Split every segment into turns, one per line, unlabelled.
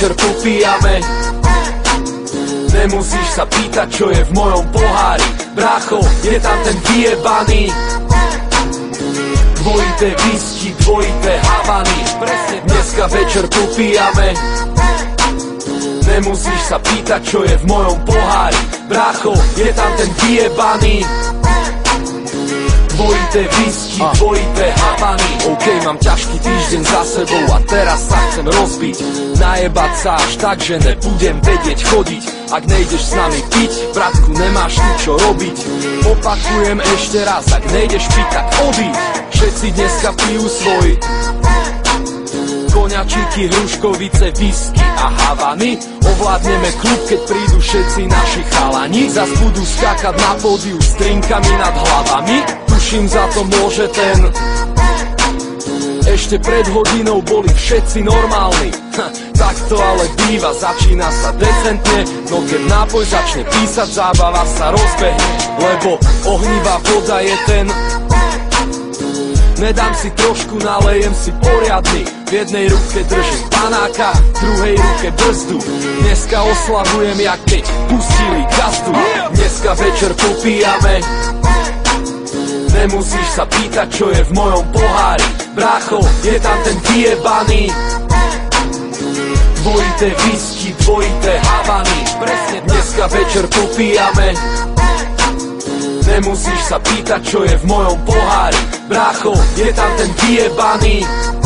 večer popíjame. Nemusíš sa pýtať, čo je v mojom pohári. Brácho, je tam ten vyjebaný. Dvojité whisky, dvojité Havany. Presne dneska večer popíjame. Nemusíš sa pýtať, čo je v mojom pohári. Brácho, je tam ten vyjebaný. Dvojité whisky, dvojité Havany. OK, mám ťažký týždeň za sebou a teraz sa chcem rozbiť. Najebať sa až tak, že nebudem vedieť chodiť. Ak nejdeš s nami piť, bratku, nemáš tu čo robiť. Opakujem ešte raz, ak nejdeš piť, tak odíď. Všetci dneska pijú svoj koňačíky, hruškovice, whisky a Havany. Ovládneme klub, keď prídu všetci naši chalani. Zas budú skákať na pódiu s drinkami nad hlavami. Tuším, za to môže ten. Ešte pred hodinou boli všetci normálni. Tak to ale býva, začína sa decentne. No keď nápoj začne písať, zábava sa rozbehne. Lebo ohnivá voda je ten. Nedám si trošku, nalejem si poriadny. V jednej ruke držím panáka, v druhej ruke brzdu. Dneska oslavujem, jak keď pustili gazdu. Dneska večer popíjame. Nemusíš sa pýtať, čo je v mojom pohári. Brácho, je tam ten vyjebaný. Dvojité whisky, dvojité Havany. Presne dneska večer popíjame. Nemusíš sa pýtať, čo je v mojom pohári. Brácho, je tam ten vyjebaný.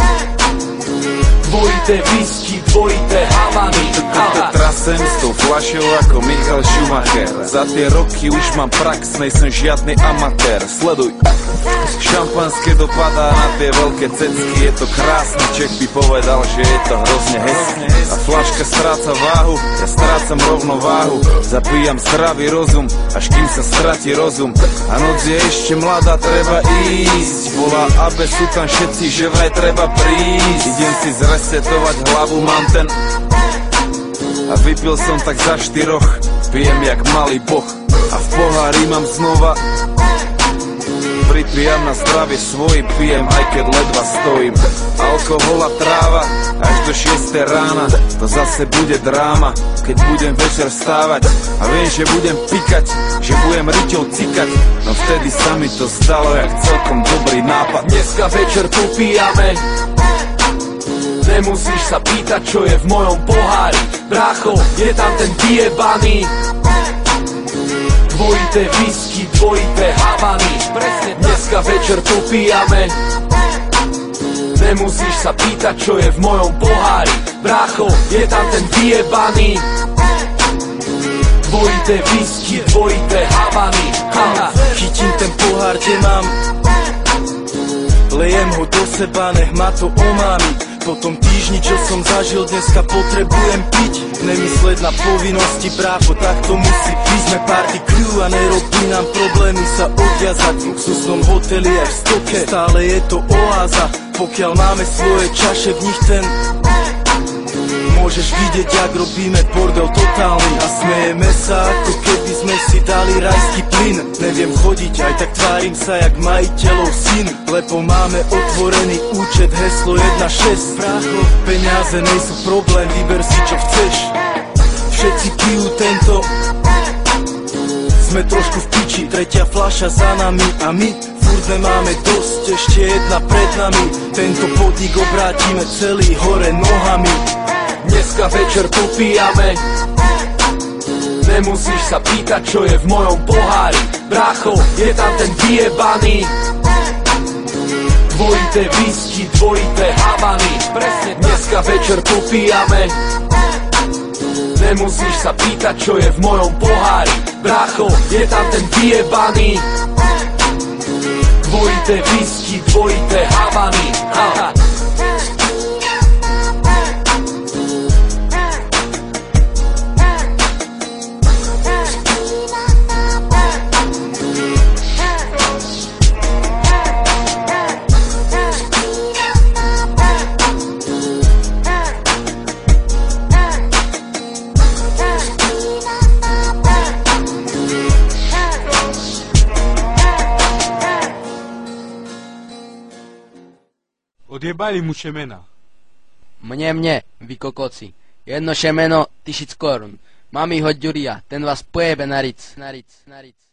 Dvojité whisky, dvojité Havany.
Trasem s tou fľašou ako Michal Schumacher. Za tie roky už mám prax, nejsem žiadny amatér. Sleduj. Šampanské dopadá na tie veľké cecky. Je to krásny, Čech by povedal, že je to hrozne hezky. A fľaška stráca váhu, ja strácam rovnováhu. Zapíjam zdravý rozum, až kým sa stratí rozum. A noc je ešte mladá, treba ísť. Volá Abe, sú tam všetci, že vraj treba prísť. Idem si zresetovať hlavu, mám ten. A vypil som tak za 4, pijem jak malý boh. A v pohári mám znova. Pripijam na zdravie svojim, pijem aj keď ledva stojím. Alkohol a tráva, až do 6 rána. To zase bude dráma, keď budem večer stávať. A viem, že budem pikať, že budem riťou cikať. No vtedy sa mi to zdalo jak celkom dobrý nápad.
Dneska večer popíjame. Nemusíš sa pýtať, čo je v mojom pohári. Brácho, je tam ten vyjebaný. Dvojité whisky, dvojité Havany. Presne dneska večer popíjame. Nemusíš sa pýtať, čo je v mojom pohári. Brácho, je tam ten vyjebaný. Dvojité whisky, dvojité Havany.
Chytím ten pohár, kde mám. Lejem ho do seba, nech ma to omámi. Po tom týždni, čo som zažil, dneska potrebujem piť. Nemysleť na povinnosti, brácho, tak to musí. My sme party crew a nerobí nám problémy sa odviazať. V luxusnom hoteli aj v stoke, stále je to oáza. Pokiaľ máme svoje čaše, v nich ten. Môžeš vidieť, jak robíme bordel totálny. A smejeme sa, ako keby sme si dali rajský plyn. Neviem chodiť, aj tak tvárim sa jak majiteľov syn. Lebo máme otvorený účet, heslo 1.6. Brácho, peniaze nejsú problém, vyber si čo chceš. Všetci pijú tento. Sme trošku v piči, tretia fľaša za nami. A my furt nemáme dosť, ešte jedna pred nami. Tento podnik obrátime celý hore nohami.
Dneska večer popíjame. Nemusíš sa pýtať, čo je v mojom pohári. Brácho, je tam ten vyjebaný. Dvojité whisky, dvojité Havany. Presne dneska večer popíjame. Nemusíš sa pýtať, čo je v mojom pohári. Brácho, je tam ten vyjebaný. Dvojité whisky, dvojité Havany.
Odjebali mu šemena.
Mne, vy kokoci.
Jedno šemeno 1000 korun. Mami hoď Ďuria, ten vás pojebe na ric.